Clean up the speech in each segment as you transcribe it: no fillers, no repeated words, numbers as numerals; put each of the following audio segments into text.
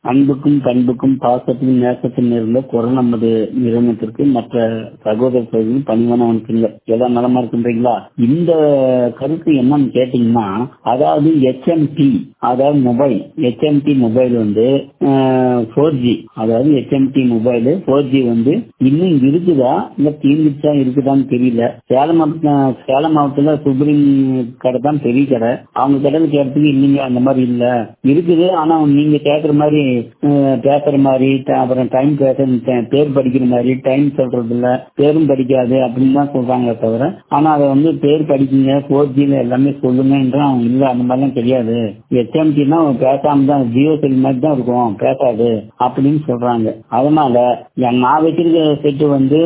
அன்புக்கும் பண்புக்கும் பாசத்துக்கும் நேசத்துக்கும் இருந்த குரல் நமது நிறுவனத்திற்கு மற்ற சகோதர சகோதரிகள் பணிவான வணக்கங்கள். எல்லாம் நலமா இருக்கின்றீங்களா? இந்த கருத்து என்னன்னு கேட்டீங்கன்னா, அதாவது HMT அதாவது மொபைல் HMT மொபைல் வந்து 4G அதாவது HMT மொபைல் 4G வந்து இன்னும் இருக்குதா இல்ல தீர்ந்துச்சா இருக்குதான்னு தெரியல. சேலம் மாவட்டத்துல சுப்ரீம் கடை தான் பெரிய கடை. அவங்க கடையில் கேட்டதுக்கு இல்லைங்க அந்த மாதிரி இல்ல இருக்குது. ஆனா நீங்க கேட்கற மாதிரி பேசுற மாதிரி அப்புறம் டைம் பேர் படிக்கிற மாதிரி டைம் சொல்றது இல்ல, பேரும் படிக்காது அப்படின்னு தான் சொல்றாங்க தவிர, ஆனா அதை வந்து பேர் படிக்குங்க 4G எல்லாமே சொல்லுங்க என்று அவங்க இல்ல அந்த மாதிரிலாம் தெரியாது. HMTனா பேசாம தான் ஜியோ செல் மாதிரி தான் இருக்கும், பேசாது அப்படின்னு சொல்றாங்க. அதனால நான் வச்சிருக்க செட்டு வந்து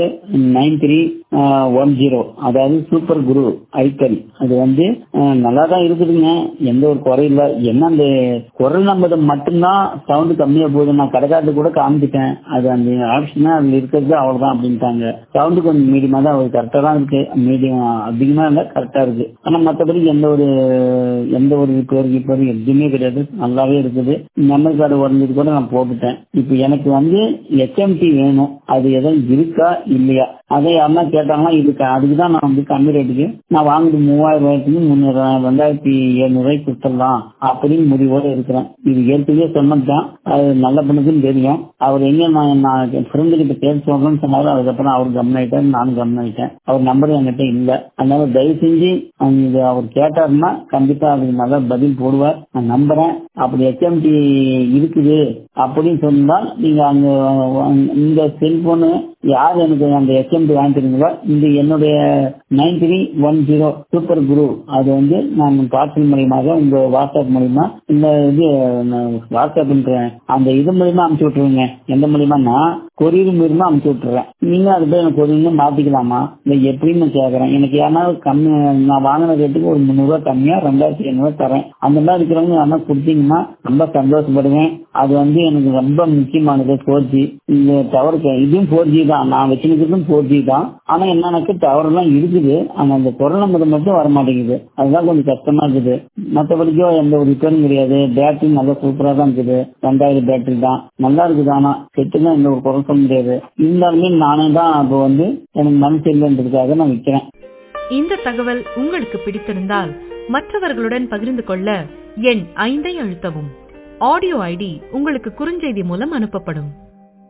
9310 அதாவது சூப்பர் குரு ஐக்கல். அது வந்து நல்லா தான் இருக்குதுங்க, எந்த ஒரு குறையில்ல. என்ன அந்த குரல் நம்பது மட்டும்தான் சவுண்ட் கம்மியா போகுது. நான் கடைக்காட்டு கூட காமிச்சிட்டேன், அது அந்த ஆப்ஷனா அதுல இருக்கிறது அவ்வளவுதான் அப்படின்ட்டாங்க. சவுண்ட் கொஞ்சம் மீடியமா தான் கரெக்டா தான் இருக்கு, மீடியம் அதிகமா இல்ல கரெக்டா இருக்கு. ஆனா மற்றபடி எந்த ஒரு ரிப்பேர் எதுவுமே கிடையாது, நல்லாவே இருக்குது. மெமரி கார்டு உடஞ்சது கூட நான் போட்டுட்டேன். இப்ப எனக்கு வந்து HMT வேணும், அது எதுவும் இருக்கா இல்லையா அதை யாருன்னா கேட்டாங்கன்னா இதுக்கு அதுக்குதான் நான் வந்து கம்மி ரேட்டுக்கு நான் வாங்குது 3000 2700 கொடுத்துடலாம் அப்படின்னு முடிவோட இருக்கிறேன். இது ஏற்கனவே சொன்னதுதான், அது நல்ல பண்ணுக்குன்னு தெரியும். அவர் எங்க நான் ஃப்ரெண்டு கிட்ட பேர் சொல்றேன்னு சொன்னாலும் அதுக்கப்புறம் அவர் கவனம் நானும் கவனம் அவர் நம்பர் என்கிட்ட இல்ல. அதனால தயவு செஞ்சு அவர் கேட்டாருன்னா கண்டிப்பா அதுக்கு நல்ல பதில் போடுவார், நான் நம்புறேன். அப்படி HMT இருக்குது அப்படின்னு சொன்னா நீங்க அங்க இந்த செல்போனு யார் எனக்கு அந்த HMT வாங்கிக்கிறீங்களோ இந்த என்னுடைய 9310 சூப்பர் குரு அது வந்து நான் பார்சல் மூலியமாக உங்க வாட்ஸ்அப் மூலியமா இந்த இது வாட்ஸ்அப் அந்த இது மூலியமா அனுப்பிச்சு விட்டுருவீங்க. எந்த மூலியமா கொரியர் மூலியமா அனுப்பிச்சு விட்டுறேன். நீங்க அது போய் எனக்கு கொரியர் மாத்திக்கலாமா இல்ல எப்படின்னு கேட்கறேன். எனக்கு யாராவது கம்மி நான் வாங்கின ரேட்டுக்கு ஒரு 300 ரூபாய் கம்மியா 2700 தரேன். அந்த மாதிரி இருக்கிறவங்க யாரா கொடுத்தீங்கன்னா ரொம்ப சந்தோஷப்படுவேன். அது வந்து எனக்கு ரொம்ப முக்கியமானது 4G. இந்த டவர் இதுவும் 4G தான், நான் வச்சிருக்கிறதும் 4G தான். ஆனா எனக்கு டவர் எல்லாம் இருக்குது, ஆனா அந்த குரல் நம்பர் மட்டும் வர மாட்டேங்குது. அதுதான் கொஞ்சம் கஷ்டமா இருக்குது. மற்றபடிக்கோ எந்த ஒரு ரிப்பேரும் கிடையாது. பேட்டரி நல்லா சூப்பரா தான் இருக்குது, 2000 பேட்டரி தான் நல்லா இருக்குது. ஆனா செட்டு தான் எந்த ஒரு குறை சொல்ல முடியாது. இருந்தாலுமே நானே தான் அப்போ வந்து எனக்கு மனசு இல்லைன்றதுக்காக நான் விற்கிறேன். இந்த தகவல் உங்களுக்கு பிடித்திருந்தால் மற்றவர்களுடன் பகிர்ந்து கொள்ள எண் 5 அழுத்தவும். ஆடியோ ஐடி உங்களுக்கு குறுஞ்செய்தி மூலம் அனுப்பப்படும்.